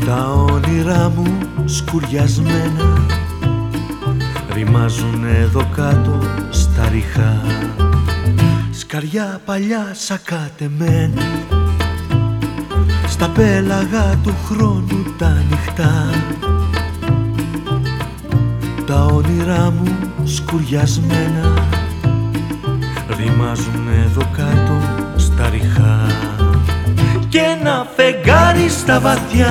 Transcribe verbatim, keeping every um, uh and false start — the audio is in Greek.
Τα όνειρά μου σκουριασμένα ρημάζουν εδώ κάτω στα ριχά. Σκαριά παλιά σακατεμένα στα πέλαγα του χρόνου τα νυχτά. Τα όνειρά μου σκουριασμένα ρημάζουν εδώ κάτω στα ριχά. Και ένα φεγγάρι στα βαθιά